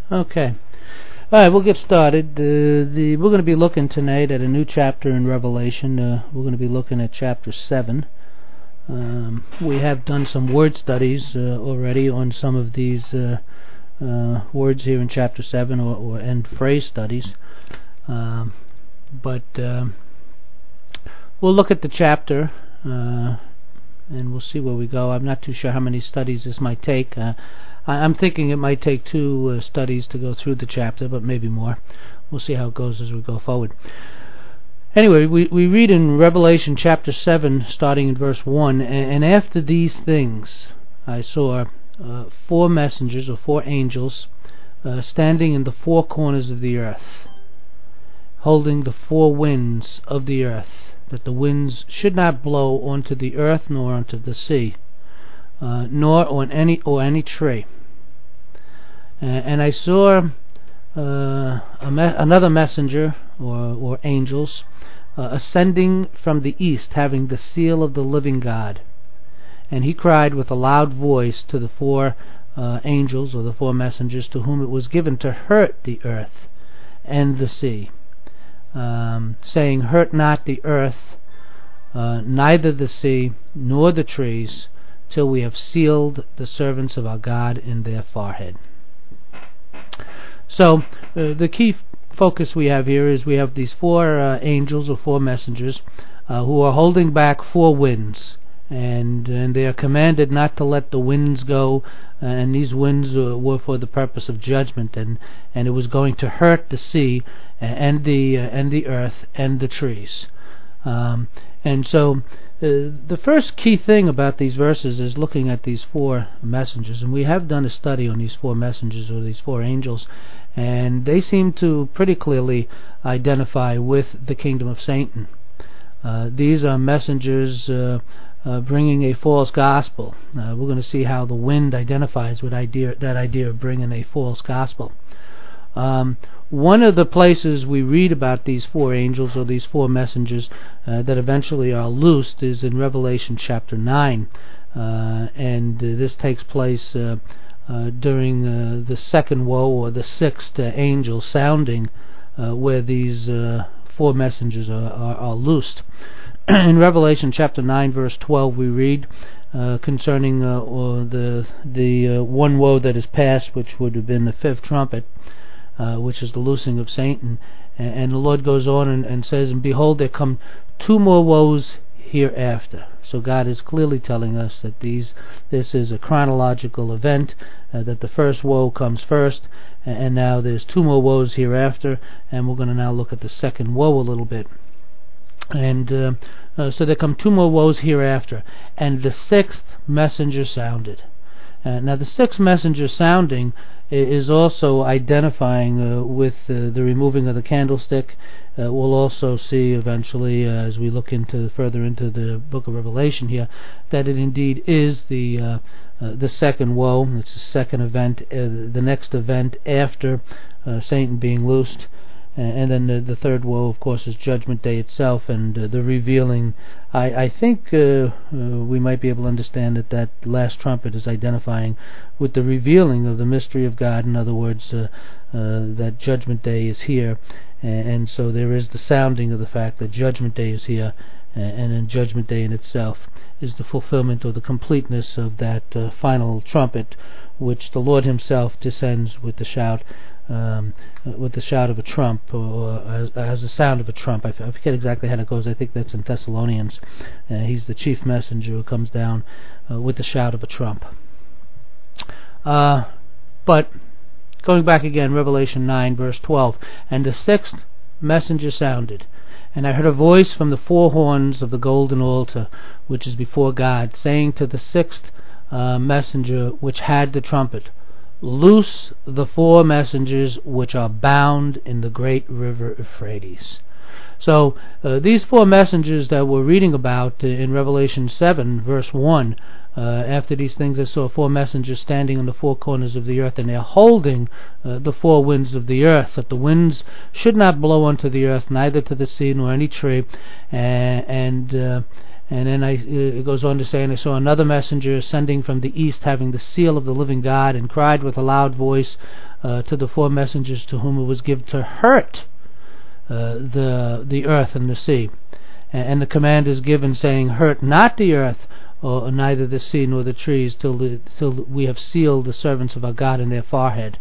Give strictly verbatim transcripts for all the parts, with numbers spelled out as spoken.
Okay. All right, we'll get started. Uh, the we're going to be looking tonight at a new chapter in Revelation. Uh, we're going to be looking at chapter seven. Um, we have done some word studies uh, already on some of these uh, uh, words here in chapter seven, or, or and phrase studies. Um, but um, we'll look at the chapter, uh, and we'll see where we go. I'm not too sure how many studies this might take. Uh, I'm thinking it might take two uh, studies to go through the chapter, but maybe more. We'll see how it goes as we go forward. Anyway, we, we read in Revelation chapter seven, starting in verse one, and after these things I saw uh, four messengers, or four angels, uh, standing in the four corners of the earth, holding the four winds of the earth, that the winds should not blow onto the earth, nor onto the sea, uh, nor on any or any tree. Uh, and I saw uh, a me- another messenger, or, or angels, uh, ascending from the east, having the seal of the living God. And he cried with a loud voice to the four uh, angels, or the four messengers, to whom it was given to hurt the earth and the sea, um, saying, Hurt not the earth, uh, neither the sea, nor the trees, till we have sealed the servants of our God in their forehead. So uh, the key f- focus we have here is we have these four uh, angels, or four messengers, uh, who are holding back four winds, and and they are commanded not to let the winds go, uh, and these winds uh, were for the purpose of judgment, and, and it was going to hurt the sea and the uh, and the earth and the trees. Um, and so uh, the first key thing about these verses is looking at these four messengers, and we have done a study on these four messengers, or these four angels, and they seem to pretty clearly identify with the kingdom of Satan. Uh, these are messengers uh, uh, bringing a false gospel. Uh, we're going to see how the wind identifies with idea, that idea of bringing a false gospel. Um, one of the places we read about these four angels, or these four messengers uh, that eventually are loosed, is in Revelation chapter nine, uh, and uh, this takes place uh, uh, during uh, the second woe, or the sixth uh, angel sounding, uh, where these uh, four messengers are, are, are loosed. In Revelation chapter nine, verse twelve, we read uh, concerning uh, or the the uh, one woe that is past, which would have been the fifth trumpet, Uh, which is the loosing of Satan. And, and the Lord goes on and, and says, And behold, there come two more woes hereafter. So God is clearly telling us that these this is a chronological event, uh, that the first woe comes first, and, and now there's two more woes hereafter, and we're going to now look at the second woe a little bit. And uh, uh, so there come two more woes hereafter, and the sixth messenger sounded. Uh, now the sixth messenger sounding is also identifying uh, with uh, the removing of the candlestick. Uh, we'll also see eventually, uh, as we look into further into the book of Revelation here, that it indeed is the uh, uh, the second woe. It's the second event, uh, the next event after uh, Satan being loosed. Uh, and then the, the third woe, of course, is Judgment Day itself, and uh, the revealing. I, I think uh, uh, we might be able to understand that that last trumpet is identifying with the revealing of the mystery of God. In other words, uh, uh, that Judgment Day is here, and, and so there is the sounding of the fact that Judgment Day is here, uh, and then Judgment Day in itself is the fulfillment or the completeness of that uh, final trumpet, which the Lord Himself descends with the shout. Um, with the shout of a trump, or as, as the sound of a trump. I, f- I forget exactly how it goes. I think that's in Thessalonians. Uh, he's the chief messenger who comes down uh, with the shout of a trump. Uh, but going back again, Revelation nine, verse twelve, And the sixth messenger sounded, and I heard a voice from the four horns of the golden altar, which is before God, saying to the sixth uh, messenger which had the trumpet, Loose the four messengers which are bound in the great river Euphrates. So uh, these four messengers that we're reading about uh, in Revelation seven, verse one, uh, after these things I saw four messengers standing in the four corners of the earth, and they're holding uh, the four winds of the earth, that the winds should not blow unto the earth, neither to the sea nor any tree, and, and uh, And then I, it goes on to say, and I saw another messenger ascending from the east, having the seal of the living God, and cried with a loud voice uh, to the four messengers to whom it was given to hurt uh, the the earth and the sea. And, and the command is given, saying, hurt not the earth, or neither the sea nor the trees, till the, till we have sealed the servants of our God in their forehead.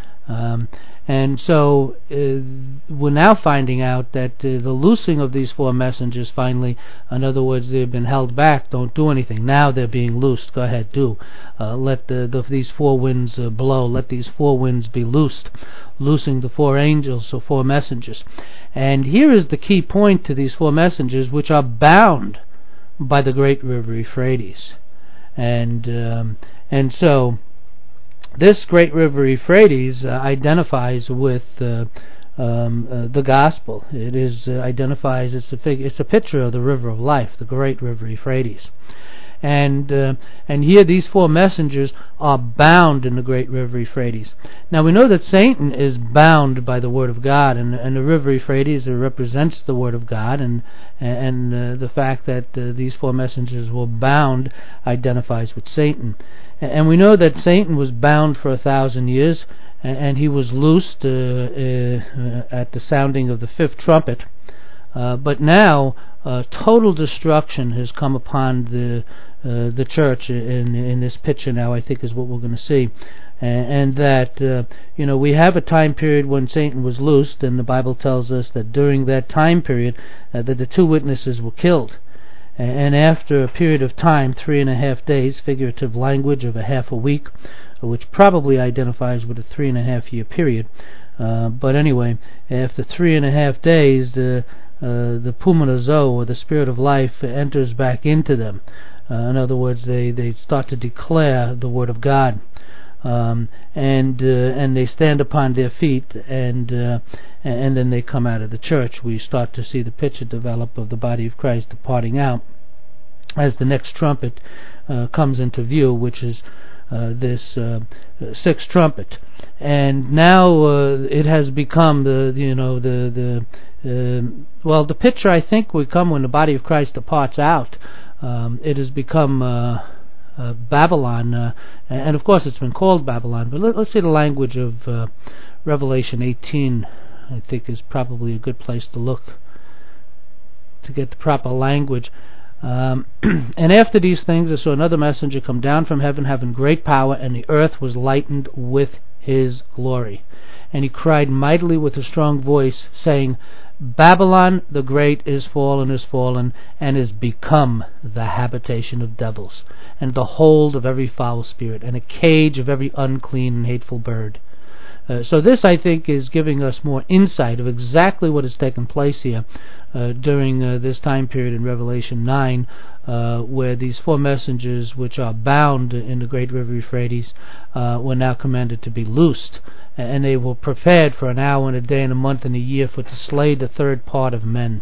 Um, and so uh, we're now finding out that uh, the loosing of these four messengers finally, in other words, they've been held back, don't do anything. Now they're being loosed. Go ahead, do. Uh, let the, the, these four winds uh, blow. Let these four winds be loosed, loosing the four angels, or four messengers. And here is the key point to these four messengers, which are bound by the great river Euphrates. And um, and so this great river Euphrates uh, identifies with uh, um, uh, the gospel. It is uh, identifies. It's a fig- It's a picture of the river of life, the great river Euphrates. And uh, and here these four messengers are bound in the great river Euphrates. Now we know that Satan is bound by the word of God, and and the river Euphrates represents the word of God, and and uh, the fact that uh, these four messengers were bound identifies with Satan. And we know that Satan was bound for a thousand years, and he was loosed uh, uh, at the sounding of the fifth trumpet. Uh, but now, uh, total destruction has come upon the uh, the church in in this picture. Now, I think is what we're going to see, and, and that uh, you know we have a time period when Satan was loosed, and the Bible tells us that during that time period uh, that the two witnesses were killed. And after a period of time, three and a half days, figurative language of a half a week, which probably identifies with a three and a half year period. Uh, but anyway, after three and a half days, uh, uh, the Pumanazo, or the spirit of life, enters back into them. Uh, in other words, they, they start to declare the word of God. Um, and uh, and they stand upon their feet, and uh, and then they come out of the church. We start to see the picture develop of the body of Christ departing out as the next trumpet uh, comes into view, which is uh, this uh, sixth trumpet. And now uh, it has become the you know the the uh, well the picture I think will come when the body of Christ departs out. Um, it has become Uh, Uh, Babylon, uh, and of course it's been called Babylon, but let, let's say the language of uh, Revelation eighteen, I think, is probably a good place to look to get the proper language. Um, and after these things I saw another messenger come down from heaven, having great power, and the earth was lightened with his glory. And he cried mightily with a strong voice, saying, Babylon the great is fallen, is fallen, and is become the habitation of devils, and the hold of every foul spirit, and a cage of every unclean and hateful bird. Uh, so this, I think, is giving us more insight of exactly what has taken place here uh, during uh, this time period in Revelation nine, uh, where these four messengers, which are bound in the great river Euphrates, uh, were now commanded to be loosed. And they were prepared for an hour and a day and a month and a year for to slay the third part of men.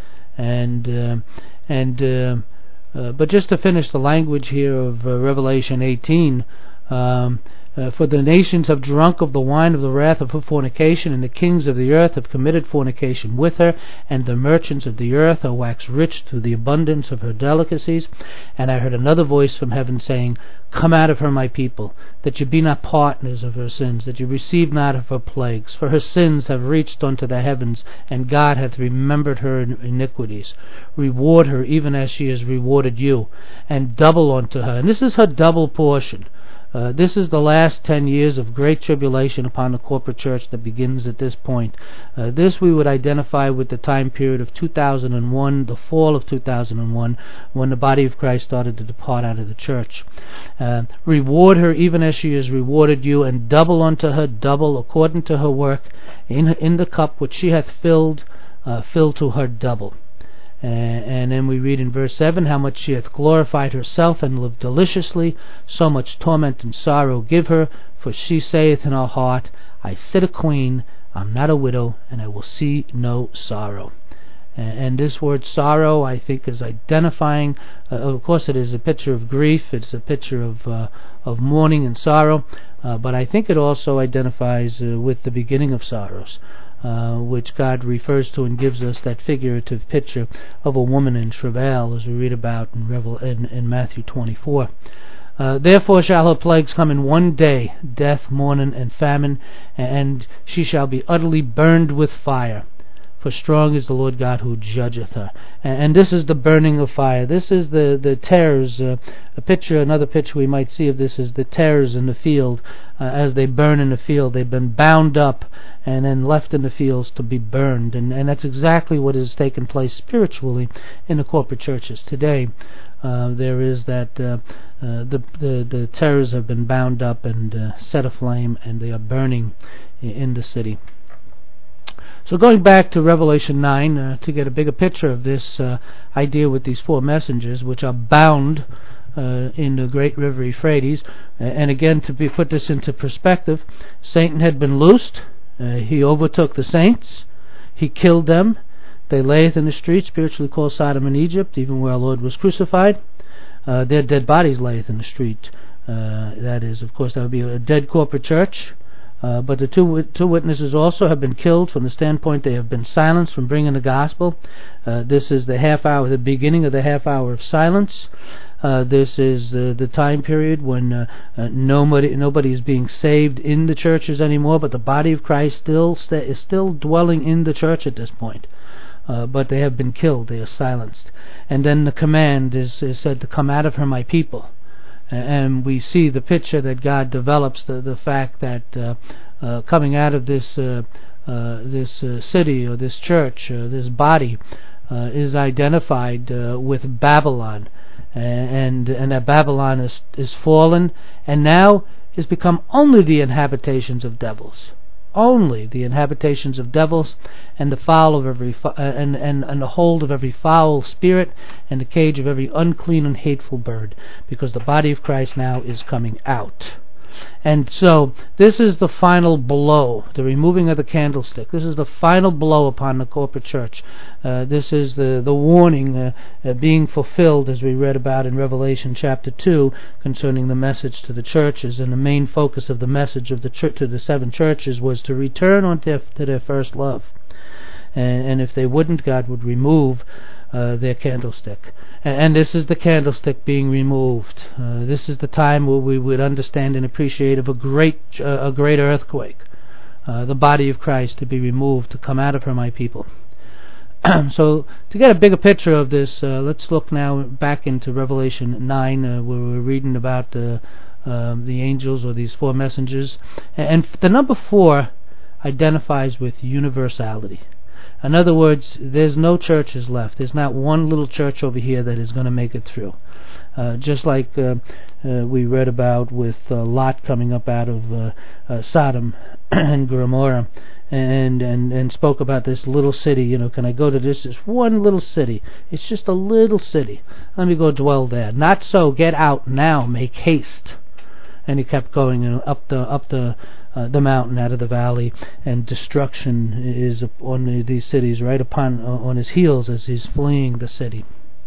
And uh, and uh, uh, but just to finish the language here of uh, Revelation eighteen, um, uh, for the nations have drunk of the wine of the wrath of her fornication, and the kings of the earth have committed fornication with her, and the merchants of the earth are waxed rich through the abundance of her delicacies. And I heard another voice from heaven saying, Come out of her, my people, that you be not partners of her sins, that you receive not of her plagues. For her sins have reached unto the heavens, and God hath remembered her iniquities. Reward her even as she has rewarded you, and double unto her. And this is her double portion. Uh, this is the last ten years of great tribulation upon the corporate church that begins at this point. Uh, this we would identify with the time period of two thousand one, the fall of two thousand one, when the body of Christ started to depart out of the church. Uh, reward her even as she has rewarded you, and double unto her double according to her work in in the cup which she hath filled, uh, fill to her double. Uh, and then we read in verse seven, how much she hath glorified herself and lived deliciously, so much torment and sorrow give her, for she saith in her heart, I sit a queen, I'm not a widow, and I will see no sorrow. Uh, and this word sorrow, I think, is identifying, uh, of course it is a picture of grief, it's a picture of uh, of mourning and sorrow, uh, but I think it also identifies uh, with the beginning of sorrows. uh, which God refers to and gives us that figurative picture of a woman in travail, as we read about in, Revel- in, in Matthew twenty-four. Uh, Therefore shall her plagues come in one day, death, mourning, and famine, and she shall be utterly burned with fire. For strong is the Lord God who judgeth her. And, and this is the burning of fire. This is the, the tares. Uh, a picture, another picture we might see of this is the tares in the field. Uh, as they burn in the field, they've been bound up and then left in the fields to be burned. And, and that's exactly what has taken place spiritually in the corporate churches today. Uh, there is that uh, uh, the, the the tares have been bound up and uh, set aflame, and they are burning in the city. So going back to Revelation nine, uh, to get a bigger picture of this uh, idea with these four messengers, which are bound uh, in the great river Euphrates, uh, and again, to be put this into perspective, Satan had been loosed. Uh, he overtook the saints. He killed them. They layeth in the street, spiritually called Sodom and Egypt, even where our Lord was crucified. Uh, their dead bodies layeth in the street. Uh, that is, of course, that would be a dead corporate church. Uh, but the two two witnesses also have been killed from the standpoint they have been silenced from bringing the gospel. Uh, this is the half hour, the beginning of the half hour of silence. Uh, this is uh, the time period when uh, uh, nobody nobody is being saved in the churches anymore, but the body of Christ still sta- is still dwelling in the church at this point. Uh, but they have been killed, they are silenced. And then the command is, is said to come out of her, my people. And we see the picture that God develops, the, the fact that uh, uh, coming out of this uh, uh, this uh, city or this church, uh, this body, uh, is identified uh, with Babylon. And, and that Babylon is, is fallen, and now is become only the inhabitations of devils. Only the inhabitations of devils, and the fowl of every uh, and, and and the hold of every foul spirit, and the cage of every unclean and hateful bird, because the body of Christ now is coming out. And so this is the final blow, the removing of the candlestick. This is the final blow upon the corporate church. Uh, this is the, the warning uh, uh, being fulfilled, as we read about in Revelation chapter two, concerning the message to the churches. And the main focus of the message of the church to the seven churches was to return on their, to their first love. And, and if they wouldn't, God would remove uh, their candlestick. And, and this is the candlestick being removed. Uh, this is the time where we would understand and appreciate of a great, uh, a great earthquake. Uh, the body of Christ to be removed, to come out of her, my people. So, to get a bigger picture of this, uh, let's look now back into Revelation nine, uh, where we're reading about uh, uh, the angels, or these four messengers. And the number four identifies with universality. In other words, there's no churches left. There's not one little church over here that is going to make it through. Uh, just like uh, uh, we read about with uh, Lot coming up out of uh, uh, Sodom and Gomorrah, and, and and spoke about this little city. You know, can I go to this? This one little city. It's just a little city. Let me go dwell there. Not so. Get out now. Make haste. And he kept going, you know, up the up the uh, the mountain, out of the valley, and destruction is on these cities, right upon uh, on his heels as he's fleeing the city.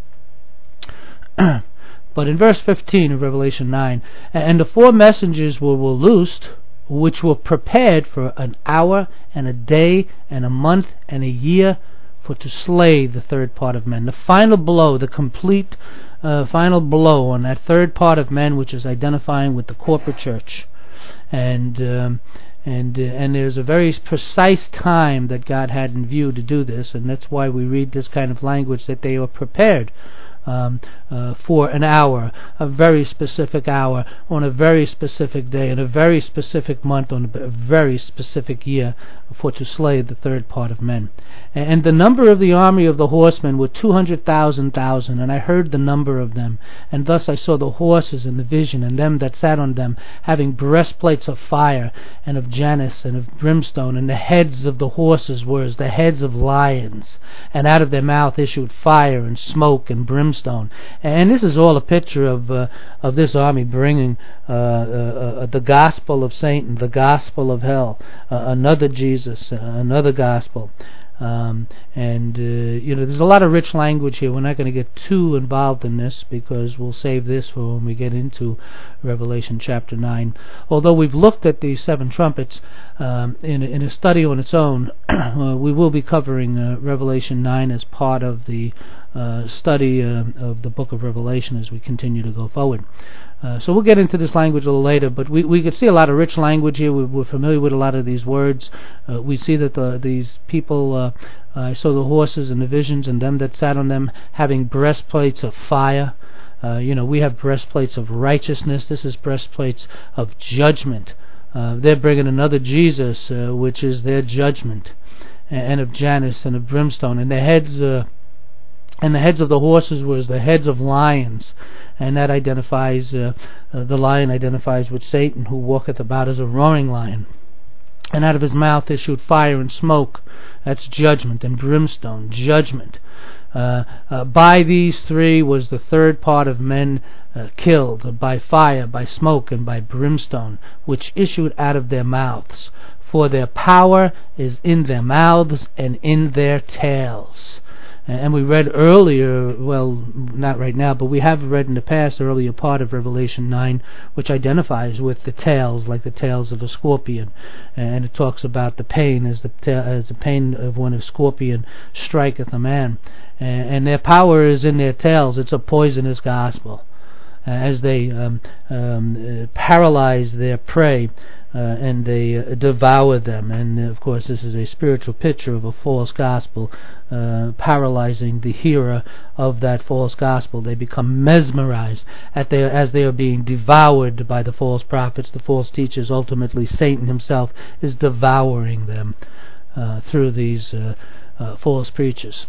But in verse fifteen of Revelation nine, and the four messengers were, were loosed, which were prepared for an hour and a day and a month and a year, for to slay the third part of men. The final blow, the complete uh, final blow on that third part of men, which is identifying with the corporate church. And um, and uh, and there's a very precise time that God had in view to do this, and that's why we read this kind of language, that they were prepared Um, uh, for an hour, a very specific hour, on a very specific day, in a very specific month, on a very specific year, for to slay the third part of men. And, and the number of the army of the horsemen were two hundred thousand thousand, and I heard the number of them. And thus I saw the horses in the vision, and them that sat on them, having breastplates of fire, and of Janus, and of brimstone, and the heads of the horses were as the heads of lions, and out of their mouth issued fire, and smoke, and brimstone. Stone. And this is all a picture of uh, of this army bringing uh, uh, uh, the gospel of Satan, the gospel of hell, uh, another Jesus, uh, another gospel. Um, and, uh, you know, there's a lot of rich language here. We're not going to get too involved in this because we'll save this for when we get into Revelation chapter nine. Although we've looked at these seven trumpets um, in, in a study on its own, uh, we will be covering uh, Revelation nine as part of the uh, study uh, of the book of Revelation as we continue to go forward. Uh, so we'll get into this language a little later, but we we can see a lot of rich language here. We're, we're familiar with a lot of these words. Uh, we see that the, these people, uh, I uh, saw the horses and the visions and them that sat on them having breastplates of fire. Uh, you know, we have breastplates of righteousness. This is breastplates of judgment. Uh, they're bringing another Jesus, uh, which is their judgment, and of Janus and of brimstone. And their heads, uh, and the heads of the horses was the heads of lions. And that identifies, uh, uh, the lion identifies with Satan, who walketh about as a roaring lion. And out of his mouth issued fire and smoke. That's judgment. And brimstone, judgment. Uh, uh, by these three was the third part of men uh, killed, by fire, by smoke, and by brimstone, which issued out of their mouths. For their power is in their mouths and in their tails. And we read earlier, well, not right now, but we have read in the past, earlier part of Revelation nine, which identifies with the tails, like the tails of a scorpion. And it talks about the pain as the ta- as the pain of when a scorpion striketh a man. And, and their power is in their tails. It's a poisonous gospel. Uh, as they um, um, uh, paralyze their prey, Uh, and they uh, devour them. And uh, of course this is a spiritual picture of a false gospel, uh, paralyzing the hearer of that false gospel. They become mesmerized at their, as they are being devoured by the false prophets, the false teachers. Ultimately Satan himself is devouring them uh, through these uh, uh, false preachers.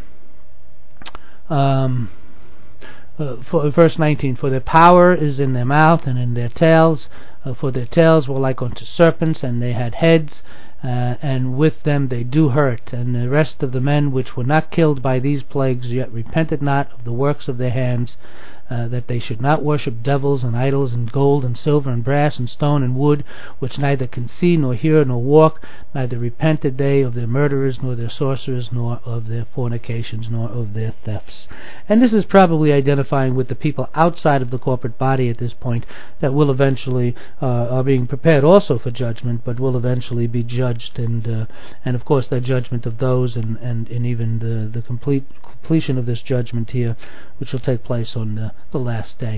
um, uh, for, verse nineteen, for their power is in their mouth and in their tails. Uh, for their tails were like unto serpents, and they had heads, uh, and with them they do hurt. And the rest of the men which were not killed by these plagues yet repented not of the works of their hands, uh, that they should not worship devils and idols and gold and silver and brass and stone and wood, which neither can see nor hear nor walk, neither repented they of their murderers nor their sorcerers nor of their fornications nor of their thefts. And this is probably identifying with the people outside of the corporate body at this point that will eventually uh, are being prepared also for judgment, but will eventually be judged, and uh, and of course the judgment of those, and, and, and even the, the complete completion of this judgment here, which will take place on the, the last day.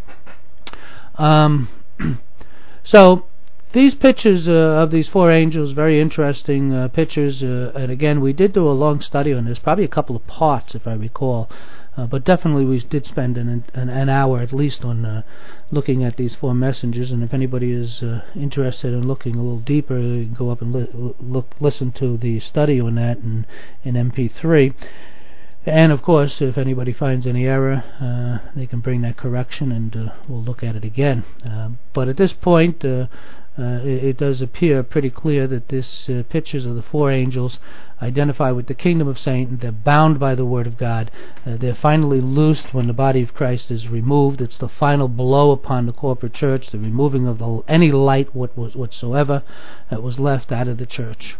Um, so these pictures uh, of these four angels, very interesting uh, pictures, uh, and again we did do a long study on this, probably a couple of parts if I recall, uh, but definitely we did spend an, an, an hour at least on uh, looking at these four messengers. And if anybody is uh, interested in looking a little deeper, you can go up and li- look, listen to the study on that in, in M P three. And of course, if anybody finds any error, uh, they can bring that correction, and uh, we'll look at it again. Uh, but at this point, uh, uh, it, it does appear pretty clear that this uh, pictures of the four angels identify with the kingdom of Satan. They're bound by the word of God. Uh, they're finally loosed when the body of Christ is removed. It's the final blow upon the corporate church, the removing of the, any light what was whatsoever that was left out of the church.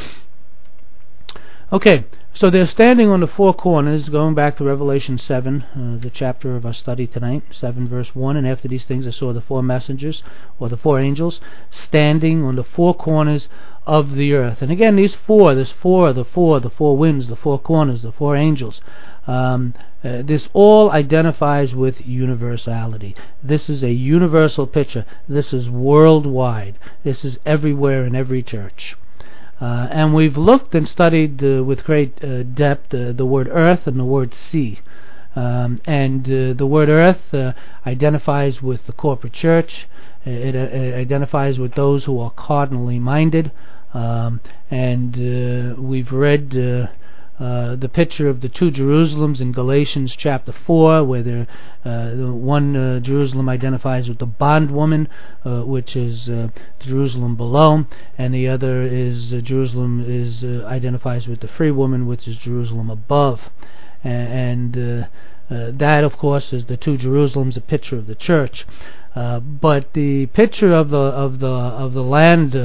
Okay, so they're standing on the four corners, going back to Revelation seven, uh, the chapter of our study tonight, seven verse one. And after these things I saw the four messengers, or the four angels, standing on the four corners of the earth. And again, these four, this four, the four, the four winds, the four corners, the four angels, um, uh, this all identifies with universality. This is a universal picture. This is worldwide. This is everywhere in every church. Uh, and we've looked and studied uh, with great uh, depth uh, the word earth and the word sea. Um, and uh, the word earth uh, identifies with the corporate church. It, it identifies with those who are cardinally minded. Um, and uh, we've read uh, uh, the picture of the two Jerusalems in Galatians chapter four, where there, uh, the one uh, Jerusalem identifies with the bondwoman, uh, which is uh, Jerusalem below, and the other is uh, Jerusalem is uh, identifies with the free woman, which is Jerusalem above. And, and uh, uh, that, of course, is the two Jerusalems, a picture of the church. Uh, but the picture of the of the of the land uh,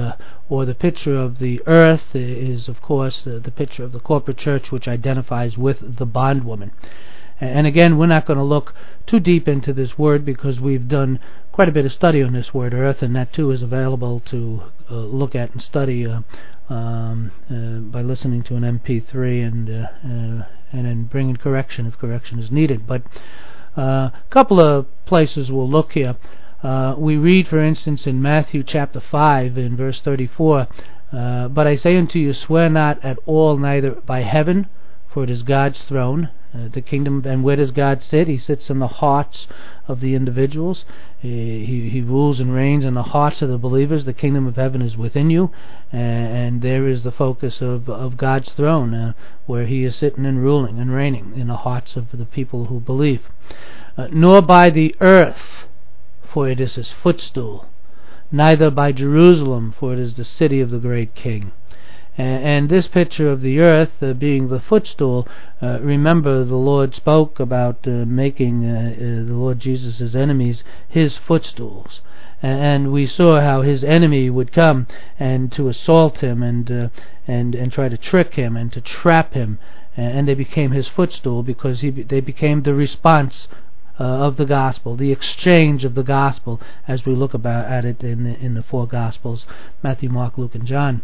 or the picture of the earth is, of course, the, the picture of the corporate church, which identifies with the bondwoman. And again, we're not going to look too deep into this word because we've done quite a bit of study on this word earth, and that too is available to uh, look at and study uh, um, uh, by listening to an M P three and uh, uh, and then bringing correction if correction is needed. But a uh, couple of places we'll look here. Uh, we read, for instance, in Matthew chapter five, in verse thirty-four, uh, "But I say unto you, swear not at all, neither by heaven, for it is God's throne, uh, the kingdom, and where does God sit? He sits in the hearts of the individuals. He, he, he rules and reigns in the hearts of the believers. The kingdom of heaven is within you, uh, and there is the focus of, of God's throne, uh, where He is sitting and ruling and reigning in the hearts of the people who believe. Uh, nor by the earth, for it is His footstool, neither by Jerusalem, for it is the city of the great King." And, and this picture of the earth uh, being the footstool, uh, remember the Lord spoke about uh, making uh, uh, the Lord Jesus' enemies His footstools. And we saw how His enemy would come and to assault Him and uh, and and try to trick Him and to trap Him, and they became His footstool because he they became the response Uh, of the gospel, the exchange of the gospel, as we look about at it in the, in the four gospels, Matthew, Mark, Luke, and John.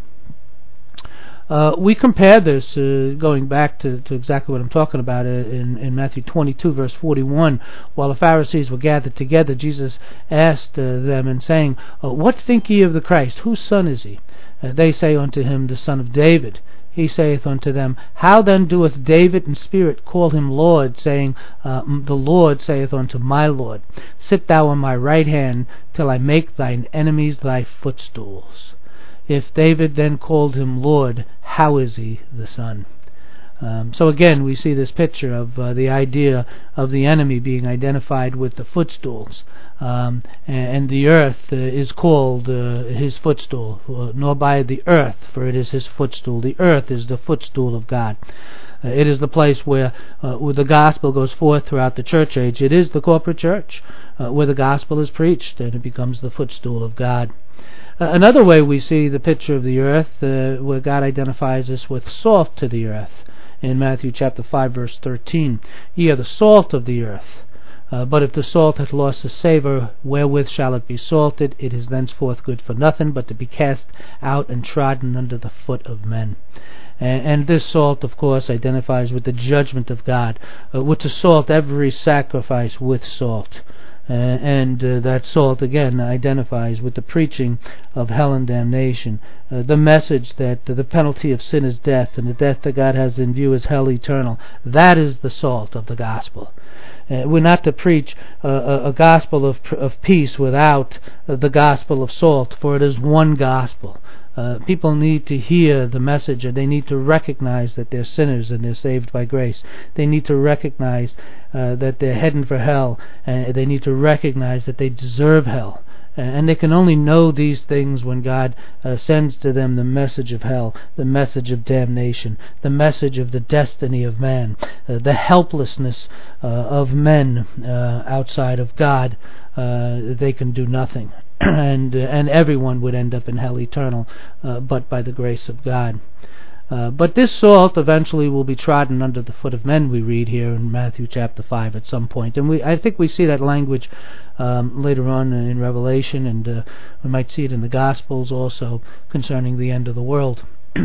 Uh, we compare this, uh, going back to, to exactly what I'm talking about, uh, in, in Matthew twenty-two, verse forty-one, while the Pharisees were gathered together, Jesus asked uh, them, and saying, uh, "What think ye of the Christ? Whose son is he?" Uh, they say unto him, "The son of David." He saith unto them, "How then doeth David in spirit call him Lord, saying, uh, The Lord saith unto my Lord, Sit thou on my right hand, till I make thine enemies thy footstools." If David then called him Lord, how is he the Son? Um, so again, we see this picture of uh, the idea of the enemy being identified with the footstools. Um, and, and the earth uh, is called uh, His footstool, uh, nor by the earth, for it is His footstool. The earth is the footstool of God. Uh, it is the place where, uh, where the gospel goes forth throughout the church age. It is the corporate church, uh, where the gospel is preached, and it becomes the footstool of God. Uh, another way we see the picture of the earth, uh, where God identifies us with salt to the earth, in Matthew chapter five, verse thirteen. "Ye are the salt of the earth. Uh, but if the salt hath lost the savour, wherewith shall it be salted? It is thenceforth good for nothing, but to be cast out and trodden under the foot of men." And, and this salt, of course, identifies with the judgment of God. Uh, with to salt every sacrifice with salt. Uh, and uh, that salt again identifies with the preaching of hell and damnation, uh, the message that uh, the penalty of sin is death, and the death that God has in view is hell eternal. That is the salt of the gospel. Uh, we're not to preach uh, a, a gospel of of peace without uh, the gospel of salt, for it is one gospel. Uh, people need to hear the message, and they need to recognize that they're sinners and they're saved by grace. They need to recognize uh, that they're heading for hell, and they need to recognize that they deserve hell. And they can only know these things when God uh, sends to them the message of hell, the message of damnation, the message of the destiny of man, uh, the helplessness uh, of men uh, outside of God. Uh, they can do nothing. and uh, and everyone would end up in hell eternal, uh, but by the grace of God. Uh, but this salt eventually will be trodden under the foot of men, we read here in Matthew chapter five at some point. And we, I think we see that language um, later on in Revelation, and uh, we might see it in the Gospels also concerning the end of the world.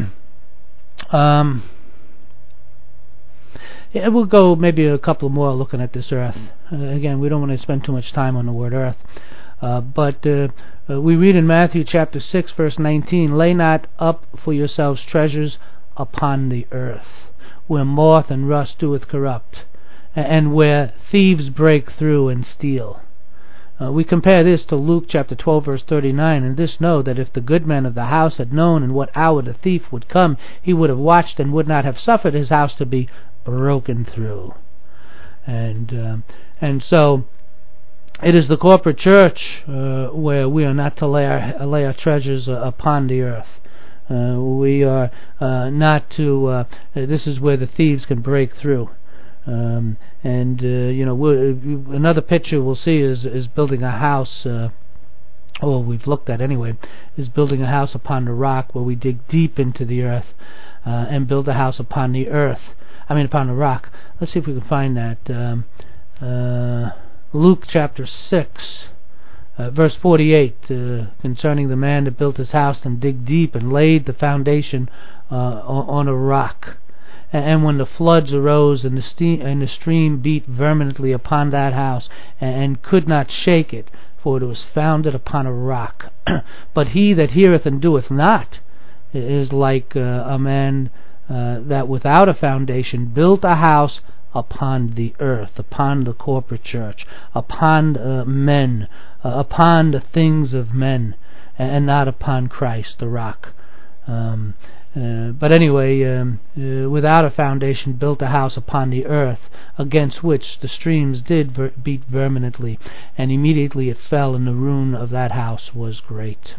um, yeah, we'll go maybe a couple more looking at this earth. Uh, again, we don't want to spend too much time on the word earth. Uh, but uh, uh, we read in Matthew chapter six, verse nineteen, "Lay not up for yourselves treasures upon the earth, where moth and rust doeth corrupt, and where thieves break through and steal." Uh, we compare this to Luke chapter twelve, verse thirty-nine, "And this know, that if the good man of the house had known in what hour the thief would come, he would have watched and would not have suffered his house to be broken through." And um, and so it is the corporate church uh, where we are not to lay our, lay our treasures uh, upon the earth. Uh, we are uh, not to. Uh, this is where the thieves can break through. Um, and uh, you know, we're, another picture we'll see is is building a house uh, or we've looked at anyway, is building a house upon the rock, where we dig deep into the earth uh, and build a house upon the earth. I mean, upon the rock. Let's see if we can find that. Um, uh, Luke chapter six, uh, verse forty-eight, uh, concerning the man that built his house and dig deep and laid the foundation uh, on a rock. And when the floods arose and the, steam, and the stream beat vehemently upon that house and, and could not shake it, for it was founded upon a rock. But he that heareth and doeth not is like uh, a man uh, that without a foundation built a house upon the earth, upon the corporate church, upon uh, men, uh, upon the things of men, and not upon Christ, the rock. Um, Uh, but anyway, um, uh, without a foundation, built a house upon the earth, against which the streams did ver- beat vehemently, and immediately it fell, and the ruin of that house was great.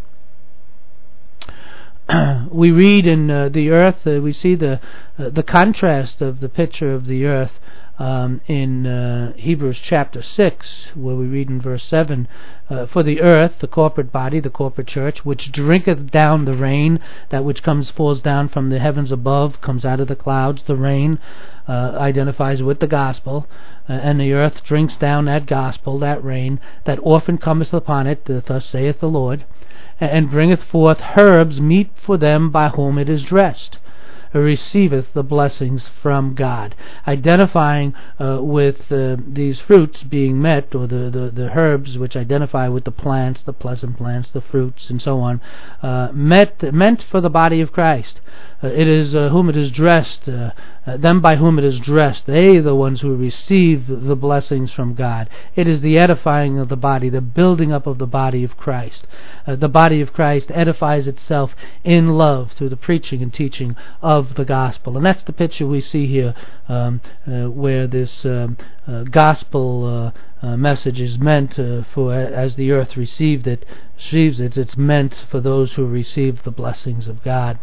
We read in uh, the earth, uh, we see the uh, the contrast of the picture of the earth um, in uh, Hebrews chapter six, where we read in verse seven, uh, for the earth, the corporate body, the corporate church, which drinketh down the rain, that which comes falls down from the heavens above, comes out of the clouds, the rain uh, identifies with the gospel, uh, and the earth drinks down that gospel, that rain, that often cometh upon it, uh, thus saith the Lord, and bringeth forth herbs meet for them by whom it is dressed, receiveth the blessings from God. Identifying uh, with uh, these fruits being met, or the, the, the herbs which identify with the plants, the pleasant plants, the fruits, and so on, uh, met, meant for the body of Christ. Uh, it is uh, whom it is dressed, uh, uh, them by whom it is dressed, they are the ones who receive the blessings from God. It is the edifying of the body, the building up of the body of Christ. Uh, the body of Christ edifies itself in love through the preaching and teaching of the gospel. And that's the picture we see here, um, uh, where this um, uh, gospel uh, uh, message is meant uh, for, as the earth received it, receives it, it's meant for those who receive the blessings of God.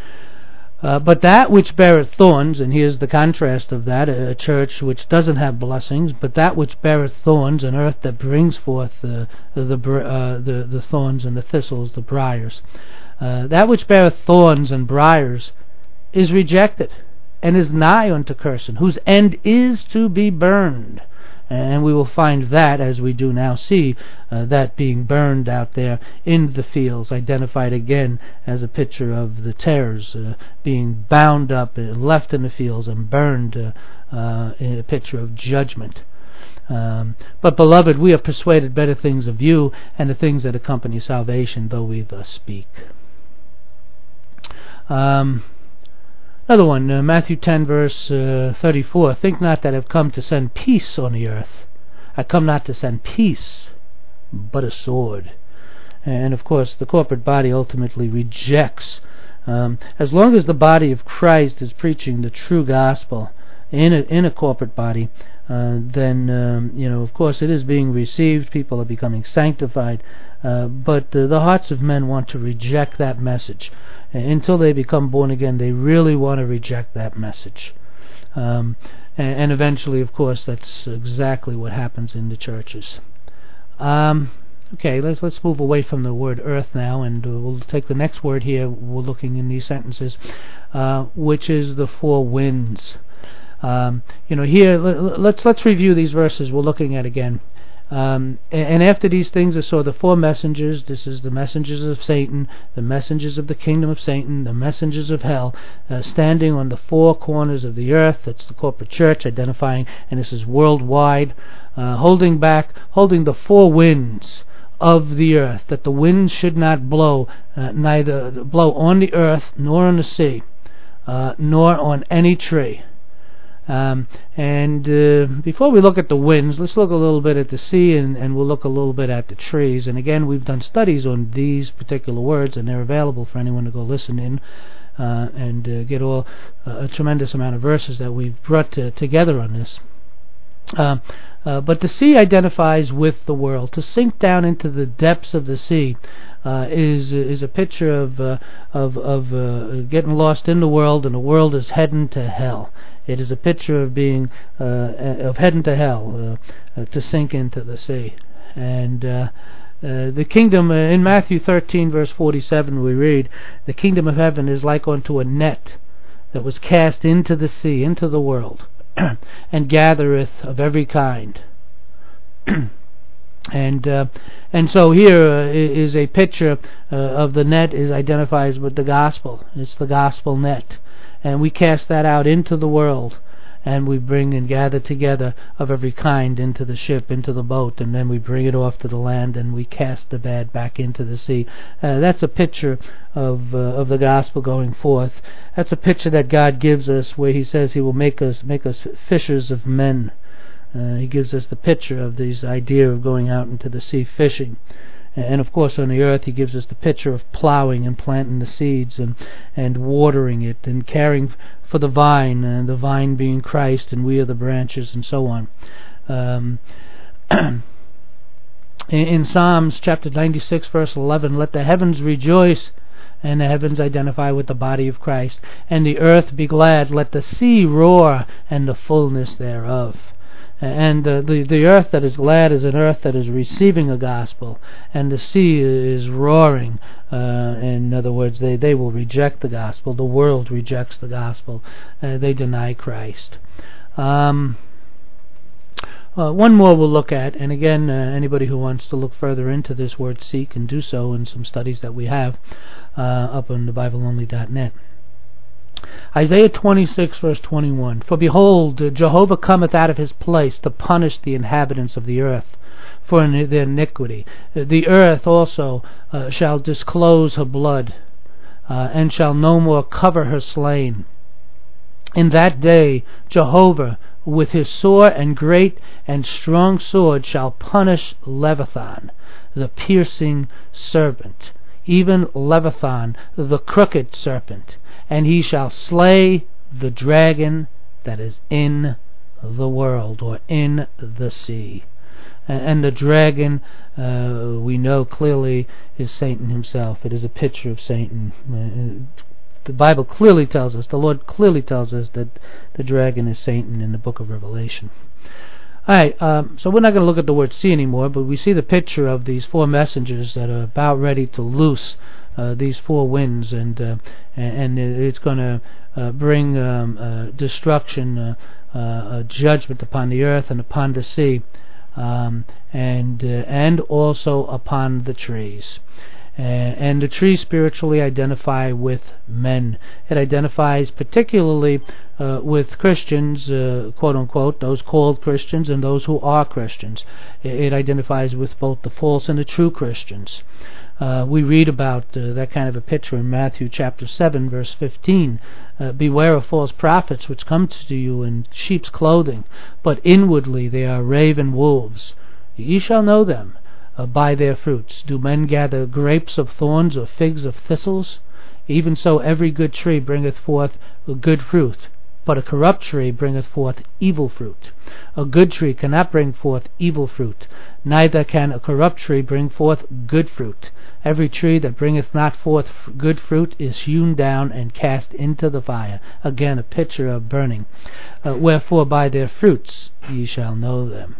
Uh, but that which beareth thorns, and here's the contrast of that, a church which doesn't have blessings, but that which beareth thorns, an earth that brings forth uh, the, uh, the the thorns and the thistles, the briars. Uh, that which beareth thorns and briars is rejected, and is nigh unto cursing, whose end is to be burned. And we will find that, as we do now see, uh, that being burned out there in the fields, identified again as a picture of the tares uh, being bound up and left in the fields and burned, uh, uh, in a picture of judgment. Um, but, beloved, we are persuaded better things of you, and the things that accompany salvation, though we thus speak. Um... Another one, uh, Matthew ten, verse uh, thirty-four. Think not that I have come to send peace on the earth. I come not to send peace, but a sword. And, of course, the corporate body ultimately rejects. Um, as long as the body of Christ is preaching the true gospel in a, in a corporate body, uh, then, um, you know, of course, it is being received. People are becoming sanctified. Uh, but uh, the hearts of men want to reject that message. Until they become born again, they really want to reject that message. Um, and, and eventually, of course, that's exactly what happens in the churches. Um, okay, let's let's move away from the word earth now, and uh, we'll take the next word here. We're looking in these sentences, uh, which is the four winds. Um, you know, here let, let's let's review these verses we're looking at again. Um, and after these things I saw the four messengers. This is the messengers of Satan, the messengers of the kingdom of Satan, the messengers of hell, uh, standing on the four corners of the earth. That's the corporate church, identifying, and this is worldwide, uh, holding back, holding the four winds of the earth, that the winds should not blow, uh, neither blow on the earth, nor on the sea, uh, nor on any tree. Um, and uh, before we look at the winds, let's look a little bit at the sea, and, and we'll look a little bit at the trees. And again, we've done studies on these particular words, and they're available for anyone to go listen in uh, and uh, get all uh, a tremendous amount of verses that we've brought to, together on this. Uh, uh, but the sea identifies with the world. To sink down into the depths of the sea uh, is is a picture of uh, of of uh, getting lost in the world, and the world is heading to hell. It is a picture of being uh, of heading to hell, uh, uh, to sink into the sea. And uh, Uh, the kingdom, uh, in Matthew thirteen verse forty-seven we read, the kingdom of heaven is like unto a net that was cast into the sea, into the world, and gathereth of every kind. and uh, and so here uh, is a picture uh, of the net is identifies with the gospel. It's the gospel net, and we cast that out into the world. And we bring and gather together of every kind into the ship, into the boat, and then we bring it off to the land, and we cast the bad back into the sea. Uh, that's a picture of uh, of the gospel going forth. That's a picture that God gives us, where He says He will make us make us fishers of men. Uh, he gives us the picture of this idea of going out into the sea fishing. And of course on the earth He gives us the picture of plowing and planting the seeds and, and watering it and caring for the vine, and the vine being Christ and we are the branches, and so on. Um, in, in Psalms chapter ninety-six verse eleven, let the heavens rejoice, and the heavens identify with the body of Christ, and the earth be glad, let the sea roar and the fullness thereof. And uh, the the earth that is glad is an earth that is receiving a gospel, and the sea is roaring. Uh, in other words, they, they will reject the gospel. The world rejects the gospel. Uh, they deny Christ. Um, uh, one more we'll look at, and again, uh, anybody who wants to look further into this word "see" can do so in some studies that we have uh, up on the Bible only dot net. Isaiah twenty-six verse twenty-one, for behold, Jehovah cometh out of His place to punish the inhabitants of the earth for their iniquity. The earth also uh, shall disclose her blood, uh, and shall no more cover her slain. In that day Jehovah with His sore and great and strong sword shall punish Leviathan, the piercing serpent, even Leviathan, the crooked serpent, and he shall slay the dragon that is in the world, or in the sea. And the dragon, uh, we know clearly, is Satan himself. It is a picture of Satan. Uh, the Bible clearly tells us, the Lord clearly tells us that the dragon is Satan in the book of Revelation. Alright, um, so we're not going to look at the word "see" anymore, but we see the picture of these four messengers that are about ready to loose Uh, these four winds, and uh, and it's going to uh, bring um, uh, destruction, uh, uh, judgment upon the earth and upon the sea, um, and uh, and also upon the trees. Uh, and the trees spiritually identify with men. It identifies particularly uh, with Christians, uh, quote unquote, those called Christians and those who are Christians. It, it identifies with both the false and the true Christians. Uh, we read about uh, that kind of a picture in Matthew chapter seven verse fifteen. Uh, Beware of false prophets which come to you in sheep's clothing, but inwardly they are raven wolves. Ye shall know them uh, by their fruits. Do men gather grapes of thorns or figs of thistles? Even so every good tree bringeth forth good fruit, but a corrupt tree bringeth forth evil fruit. A good tree cannot bring forth evil fruit, neither can a corrupt tree bring forth good fruit. Every tree that bringeth not forth good fruit is hewn down and cast into the fire. Again, a picture of burning. Uh, Wherefore by their fruits ye shall know them.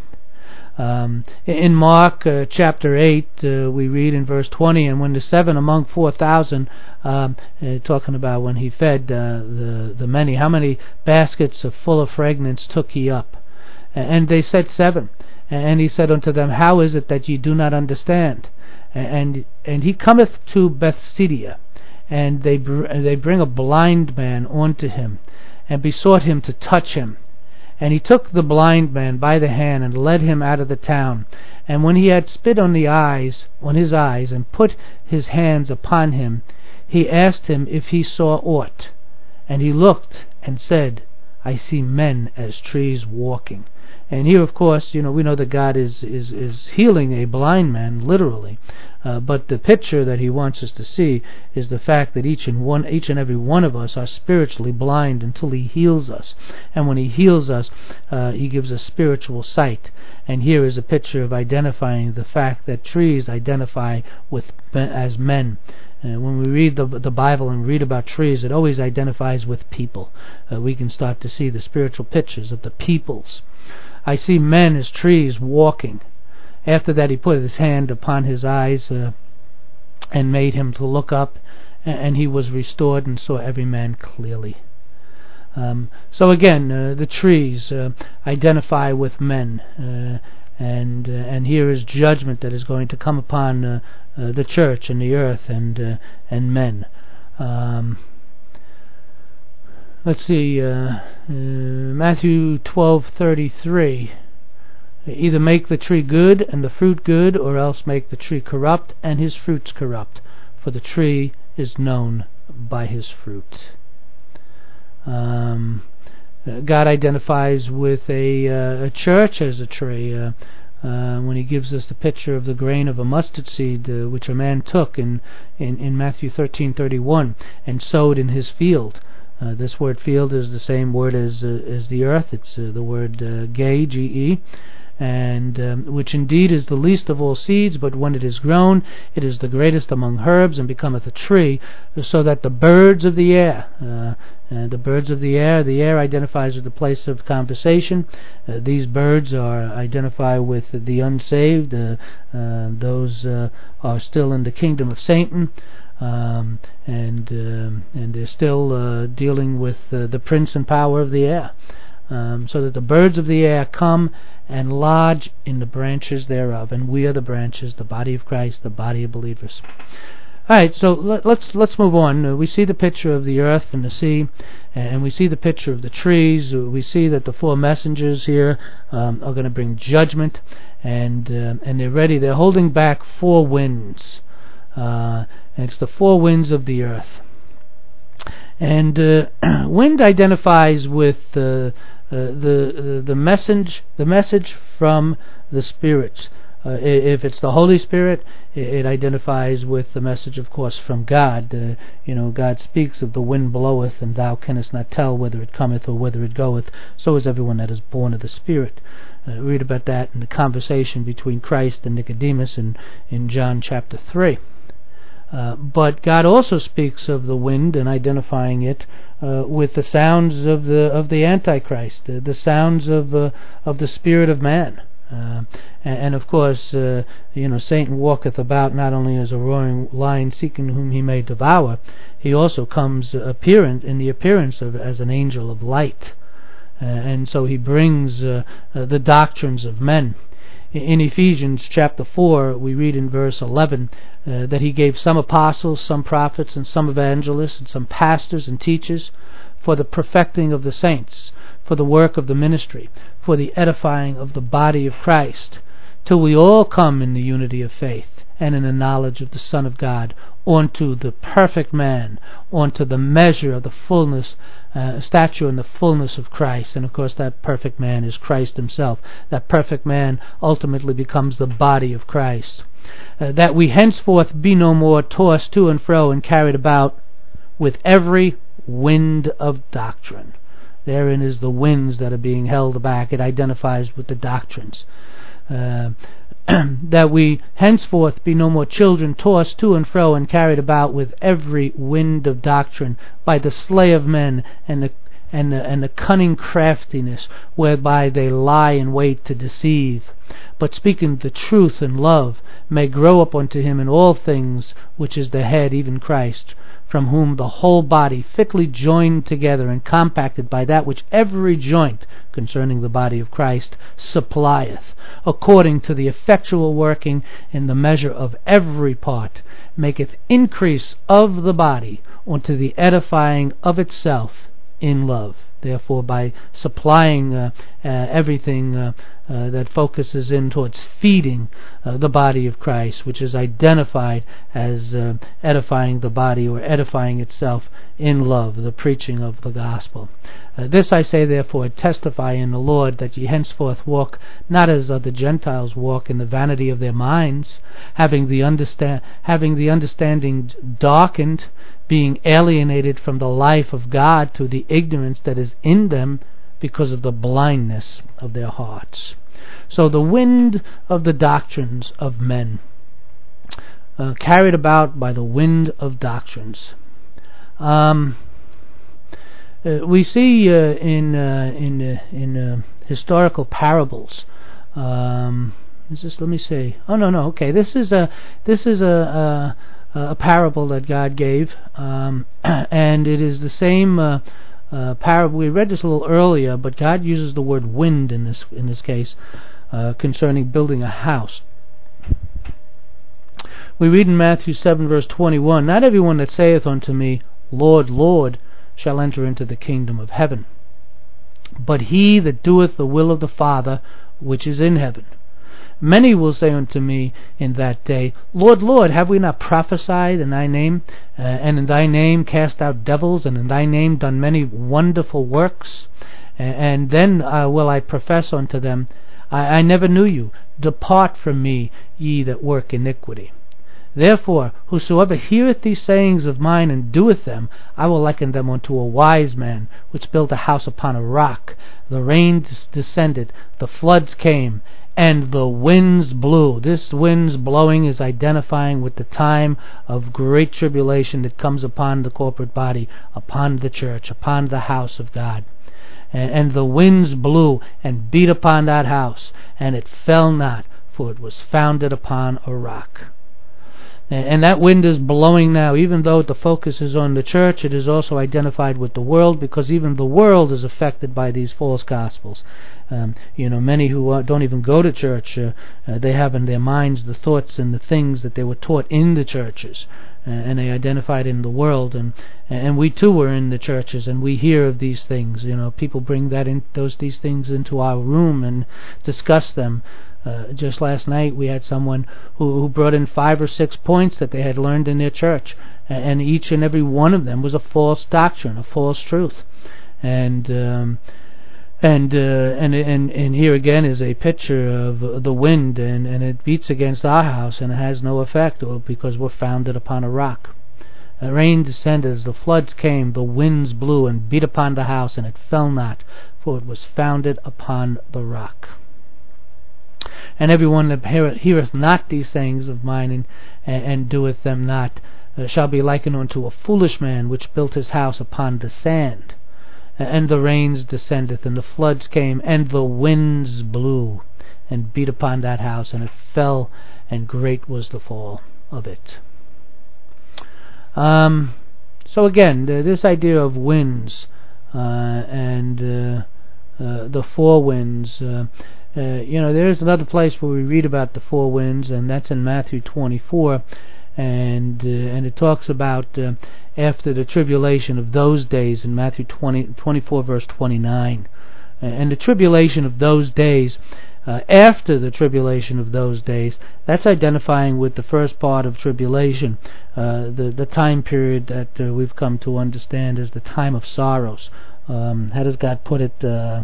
Um, in Mark uh, chapter eight, uh, we read in verse twenty, and when the seven among four thousand, um, uh, talking about when He fed uh, the the many, how many baskets of full of fragments took He up? And they said seven. And He said unto them, how is it that ye do not understand? And and He cometh to Bethsaida, and they br- they bring a blind man unto Him, and besought Him to touch Him. And He took the blind man by the hand, and led him out of the town. And when He had spit on the eyes, on his eyes, and put His hands upon him, He asked him if he saw aught. And he looked and said, I see men as trees walking. And here, of course, you know, we know that God is is, is healing a blind man, literally. Uh, but the picture that He wants us to see is the fact that each and one, each and every one of us are spiritually blind until He heals us. And when He heals us, uh, He gives us spiritual sight. And here is a picture of identifying the fact that trees identify with as men. Uh, when we read the the Bible and read about trees, it always identifies with people. Uh, we can start to see the spiritual pictures of the peoples. I see men as trees walking. after that he put his hand upon his eyes uh, and made him to look up, and he was restored and saw every man clearly. Um, so again, uh, the trees uh, identify with men, uh, and uh, and here is judgment that is going to come upon uh, uh, the church and the earth and uh, and men. Um, let's see, uh, uh, Matthew twelve thirty-three. Either make the tree good and the fruit good, or else make the tree corrupt and his fruits corrupt. For the tree is known by his fruit. Um, God identifies with a, uh, a church as a tree uh, uh, when he gives us the picture of the grain of a mustard seed, uh, which a man took in, in, in Matthew thirteen thirty-one and sowed in his field. Uh, this word field is the same word as, uh, as the earth. It's uh, the word uh, ge, G E. And um, which indeed is the least of all seeds, but when it is grown, it is the greatest among herbs, and becometh a tree, so that the birds of the air, uh, and the birds of the air, the air identifies with the place of conversation. Uh, these birds are identify with the unsaved. Uh, uh, those uh, are still in the kingdom of Satan. Um, and um, and they're still uh, dealing with uh, the prince and power of the air. Um, so that the birds of the air come and lodge in the branches thereof, and we are the branches, the body of Christ, the body of believers. All right, so let, let's let's move on. Uh, we see the picture of the earth and the sea, and we see the picture of the trees. Uh, we see that the four messengers here um, are going to bring judgment, and uh, and they're ready. They're holding back four winds, uh, and it's the four winds of the earth. And uh, wind identifies with uh, Uh, the uh, the message the message from the spirits. Uh, if it's the Holy Spirit, it, it identifies with the message, of course, from God. Uh, you know, God speaks of the wind bloweth, and thou canst not tell whether it cometh or whether it goeth. So is everyone that is born of the Spirit. Uh, read about that in the conversation between Christ and Nicodemus in in John chapter three. Uh, but God also speaks of the wind and identifying it uh, with the sounds of the of the Antichrist, uh, the sounds of uh, of the spirit of man, uh, and, and of course, uh, you know, Satan walketh about not only as a roaring lion seeking whom he may devour, he also comes appearance in the appearance of as an angel of light, uh, and so he brings uh, uh, the doctrines of men. In Ephesians chapter four, we read in verse eleven uh, that he gave some apostles, some prophets, and some evangelists, and some pastors and teachers for the perfecting of the saints, for the work of the ministry, for the edifying of the body of Christ, till we all come in the unity of faith and in the knowledge of the Son of God, unto the perfect man, unto the measure of the fullness, uh, stature and the fullness of Christ. And of course that perfect man is Christ himself. That perfect man ultimately becomes the body of Christ. Uh, that we henceforth be no more tossed to and fro and carried about with every wind of doctrine. Therein is the winds that are being held back. It identifies with the doctrines. Uh, that we henceforth be no more children tossed to and fro and carried about with every wind of doctrine by the slay of men and the and the, and the cunning craftiness whereby they lie in wait to deceive, but speaking the truth in love may grow up unto him in all things, which is the head, even Christ, from whom the whole body fitly joined together and compacted by that which every joint concerning the body of Christ supplieth, according to the effectual working in the measure of every part, maketh increase of the body unto the edifying of itself in love. Therefore, by supplying uh, uh, everything uh, uh, that focuses in towards feeding uh, the body of Christ, which is identified as uh, edifying the body or edifying itself in love, the preaching of the gospel. Uh, this I say, therefore, testify in the Lord, that ye henceforth walk not as other Gentiles walk, in the vanity of their minds, having the understand, having the understanding darkened, being alienated from the life of God through the ignorance that is in them because of the blindness of their hearts. So the wind of the doctrines of men, uh, carried about by the wind of doctrines. Um, uh, we see uh, in uh, in uh, in uh, historical parables um, is this? Let me see. Oh no, no. Okay, this is a this is a a, a parable that God gave, um, and it is the same uh, uh, parable. We read this a little earlier, but God uses the word wind in this in this case uh, concerning building a house. We read in Matthew seven verse twenty-one, "Not everyone that saith unto me, Lord, Lord, shall enter into the kingdom of heaven, but he that doeth the will of the Father which is in heaven. Many will say unto me in that day, Lord, Lord, have we not prophesied in thy name, uh, and in thy name cast out devils, and in thy name done many wonderful works? And, and then uh, will I profess unto them, I, I never knew you. Depart from me, ye that work iniquity. Therefore, whosoever heareth these sayings of mine and doeth them, I will liken them unto a wise man, which built a house upon a rock. The rain descended, the floods came, and the winds blew." This winds blowing is identifying with the time of great tribulation that comes upon the corporate body, upon the church, upon the house of God. And, and the winds blew and beat upon that house, and it fell not, for it was founded upon a rock. And that wind is blowing now. Even though the focus is on the church, it is also identified with the world, because even the world is affected by these false gospels. Um, you know, many who uh, don't even go to church, uh, uh, they have in their minds the thoughts and the things that they were taught in the churches, uh, and they identified in the world. And and we too were in the churches, and we hear of these things. You know, people bring that in, those these things into our room and discuss them. Uh, just last night we had someone who, who brought in five or six points that they had learned in their church, and, and each and every one of them was a false doctrine, a false truth. And um, and, uh, and and and here again is a picture of the wind, and, and it beats against our house, and it has no effect, because we're founded upon a rock. The rain descended, as the floods came, the winds blew and beat upon the house, and it fell not, for it was founded upon the rock. And everyone that heareth not these sayings of mine, and, and, and doeth them not, uh, shall be likened unto a foolish man, which built his house upon the sand. And the rains descended, and the floods came, and the winds blew, and beat upon that house, and it fell, and great was the fall of it. Um, so again, the, this idea of winds, uh, and uh, uh, the four winds, uh, Uh, you know, there's another place where we read about the four winds, and that's in Matthew twenty-four, and uh, and it talks about uh, after the tribulation of those days in Matthew twenty, twenty-four verse twenty-nine, and the tribulation of those days, uh, after the tribulation of those days, that's identifying with the first part of tribulation, uh, the the time period that uh, we've come to understand as the time of sorrows. Um, how does God put it? Uh,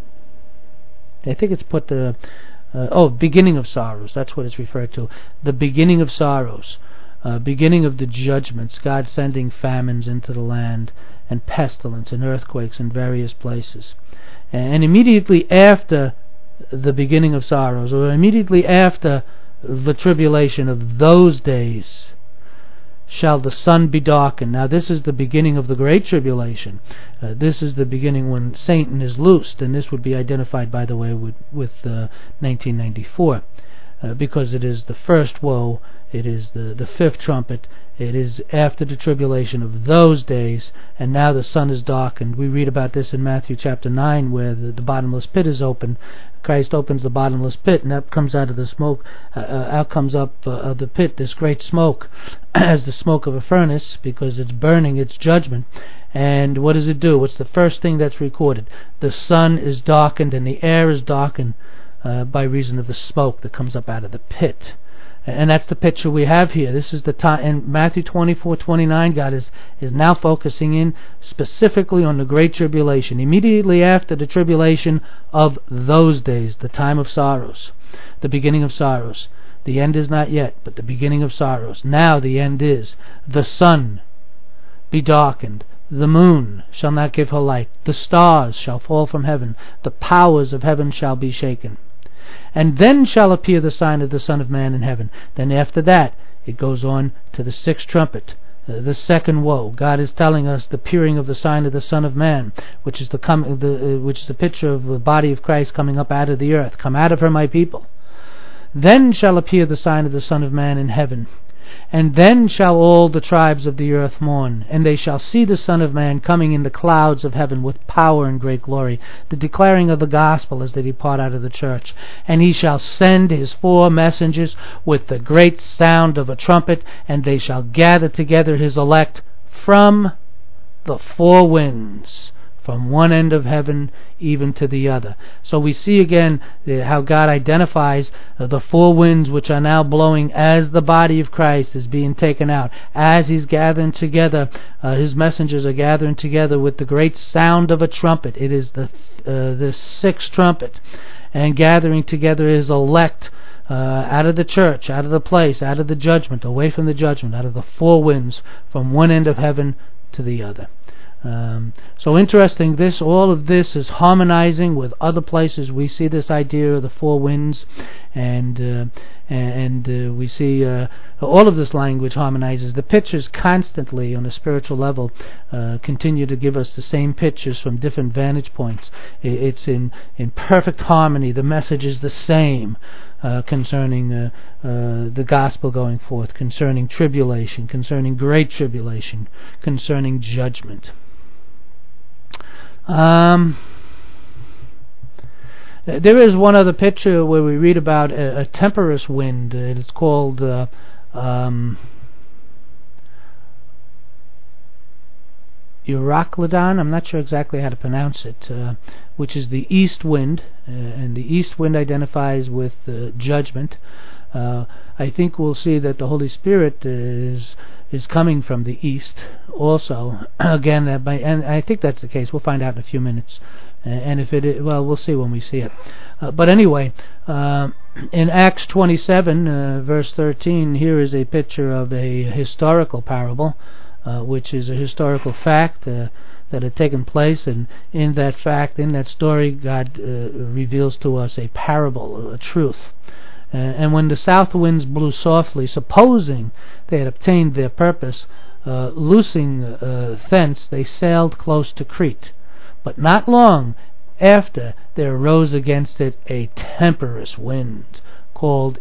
I think it's put the uh, oh beginning of sorrows. That's what it's referred to. The beginning of sorrows, uh, beginning of the judgments. God sending famines into the land, and pestilence and earthquakes in various places. And immediately after the beginning of sorrows, or immediately after the tribulation of those days, shall the sun be darkened. Now this is the beginning of the great tribulation. Uh, this is the beginning when Satan is loosed, and this would be identified, by the way, with, with uh, nineteen ninety-four, uh, because it is the first woe, it is the, the fifth trumpet, it is after the tribulation of those days, and now the sun is darkened. We read about this in Matthew chapter nine, where the, the bottomless pit is open. Christ opens the bottomless pit, and out comes out of the smoke, uh, uh, out comes up uh, of the pit this great smoke, as the smoke of a furnace, because it's burning its judgment. And what does it do? What's the first thing that's recorded? The sun is darkened, and the air is darkened uh, by reason of the smoke that comes up out of the pit. And that's the picture we have here. This is the time in Matthew twenty-four twenty-nine. God is, is now focusing in specifically on the great tribulation, immediately after the tribulation of those days, the time of sorrows, the beginning of sorrows. The end is not yet, but the beginning of sorrows. Now the end is. The sun be darkened, the moon shall not give her light, the stars shall fall from heaven, the powers of heaven shall be shaken. And then shall appear the sign of the Son of Man in heaven. Then after that, it goes on to the sixth trumpet, uh, the second woe. God is telling us the appearing of the sign of the Son of Man, which is the, com- the uh, which is a picture of the body of Christ coming up out of the earth. Come out of her, my people. Then shall appear the sign of the Son of Man in heaven. And then shall all the tribes of the earth mourn, and they shall see the Son of Man coming in the clouds of heaven with power and great glory, the declaring of the gospel as they depart out of the church. And he shall send his four messengers with the great sound of a trumpet, and they shall gather together his elect from the four winds, from one end of heaven even to the other. So we see again uh, how God identifies uh, the four winds which are now blowing as the body of Christ is being taken out. As he's gathering together, uh, his messengers are gathering together with the great sound of a trumpet. It is the uh, the sixth trumpet. And gathering together his elect uh, out of the church, out of the place, out of the judgment, away from the judgment, out of the four winds, from one end of heaven to the other. Um, so interesting, this all of this is harmonizing with other places. We see this idea of the four winds, and uh, and uh, we see uh, all of this language harmonizes. The pictures constantly on a spiritual level uh, continue to give us the same pictures from different vantage points. It's in, in perfect harmony. The message is the same uh, concerning uh, uh, the gospel going forth, concerning tribulation, concerning great tribulation, concerning judgment. Um, there is one other picture where we read about a, a tempestuous wind. It's called uh, um, Euroclydon. I'm not sure exactly how to pronounce it, uh, which is the east wind, uh, and the east wind identifies with uh, judgment. Uh, I think we'll see that the Holy Spirit is is coming from the east also. Again, uh, by, and I think that's the case. We'll find out in a few minutes. Uh, and if it is, well, we'll see when we see it. Uh, but anyway, uh, in Acts twenty-seven, uh, verse thirteen, here is a picture of a historical parable, uh, which is a historical fact uh, that had taken place. And in that fact, in that story, God uh, reveals to us a parable, a truth. Uh, and when the south winds blew softly, supposing they had obtained their purpose, uh, loosing uh, thence, they sailed close to Crete. But not long after there arose against it a tempestuous wind, called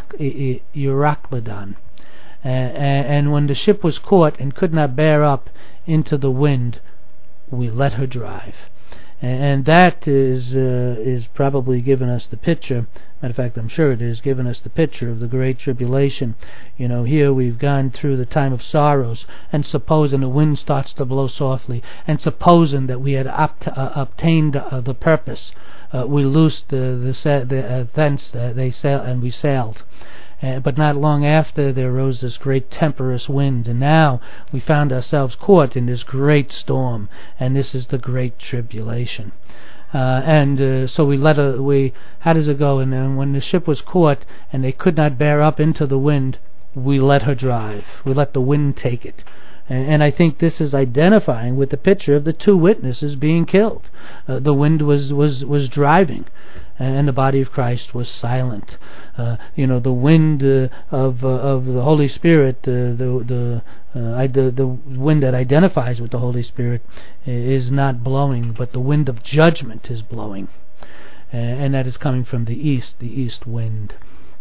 Euroclydon. Uh, and when the ship was caught and could not bear up into the wind, we let her drive. And that is uh, is probably giving us the picture. Matter of fact, I'm sure it is giving us the picture of the great tribulation. You know, here we've gone through the time of sorrows, and supposing the wind starts to blow softly, and supposing that we had opt- uh, obtained uh, the purpose, uh, we loosed uh, the, sa- the uh, thence uh, they sail and we sailed. Uh, but not long after there arose this great tempestuous wind, and now we found ourselves caught in this great storm, and this is the great tribulation. Uh, and uh, so we let a, we how does it go? And then when the ship was caught and they could not bear up into the wind, we let her drive. We let the wind take it. And, and I think this is identifying with the picture of the two witnesses being killed. Uh, the wind was was was driving, and the body of Christ was silent. Uh, you know, the wind uh, of uh, of the Holy Spirit, uh, the the, uh, I, the the wind that identifies with the Holy Spirit, is not blowing, but the wind of judgment is blowing, uh, and that is coming from the east, the east wind.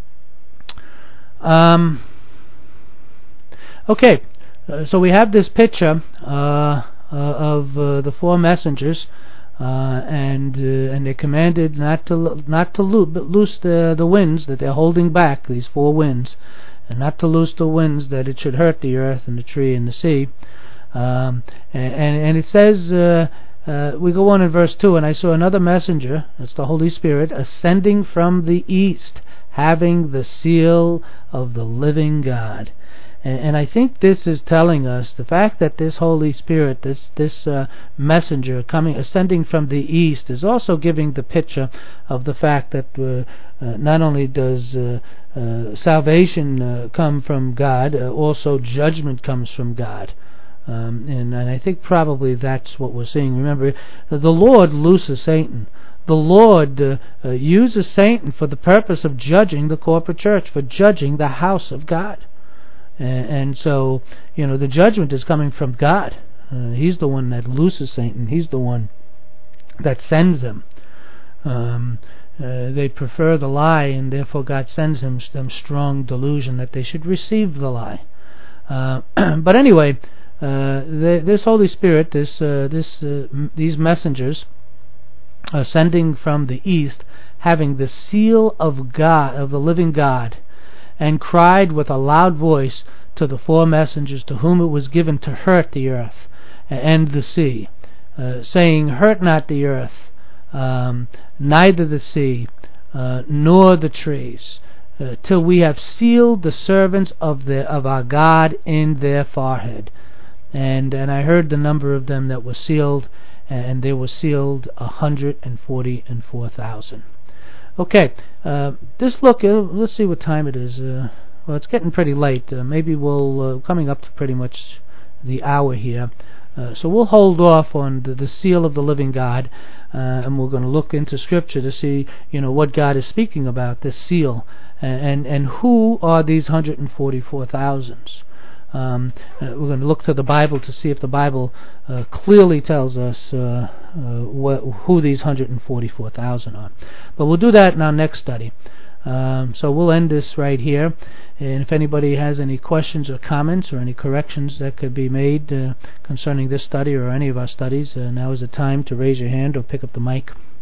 Um. Okay, uh, so we have this picture uh, uh, of uh, the four messengers. Uh, and uh, and they're commanded not to lo- not to lo- loose the the winds that they're holding back, these four winds, and not to loose the winds that it should hurt the earth and the tree and the sea. Um, and, and and it says uh, uh, we go on in verse two, and I saw another messenger, that's the Holy Spirit, ascending from the east, having the seal of the living God. And I think this is telling us the fact that this Holy Spirit, this this uh, messenger coming, ascending from the east, is also giving the picture of the fact that uh, uh, not only does uh, uh, salvation uh, come from God, uh, also judgment comes from God. Um, and, and I think probably that's what we're seeing. Remember, the Lord looses Satan. The Lord uh, uh, uses Satan for the purpose of judging the corporate church, for judging the house of God. And, and so, you know, the judgment is coming from God. Uh, he's the one that looses Satan. He's the one that sends him. Um, uh, they prefer the lie, and therefore God sends him, them strong delusion that they should receive the lie. Uh, but anyway, uh, the, this Holy Spirit, this, uh, this, uh, m- these messengers, ascending from the east, having the seal of God, of the living God, and cried with a loud voice to the four messengers to whom it was given to hurt the earth and the sea, uh, saying, Hurt not the earth, um, neither the sea, uh, nor the trees, uh, till we have sealed the servants of the of our God in their forehead. And and I heard the number of them that were sealed, and they were sealed a hundred and forty and four thousand. Okay, uh, this look. Uh, let's see what time it is. Uh, well, it's getting pretty late. Uh, maybe we'll uh, coming up to pretty much the hour here. Uh, so we'll hold off on the, the seal of the living God, uh, and we're going to look into Scripture to see, you know, what God is speaking about this seal, and and, and who are these hundred and forty-four thousands. Um, uh, we're going to look to the Bible to see if the Bible uh, clearly tells us uh, uh, wh- who these one hundred forty-four thousand are. But we'll do that in our next study. Um, so we'll end this right here. And if anybody has any questions or comments or any corrections that could be made uh, concerning this study or any of our studies, uh, now is the time to raise your hand or pick up the mic.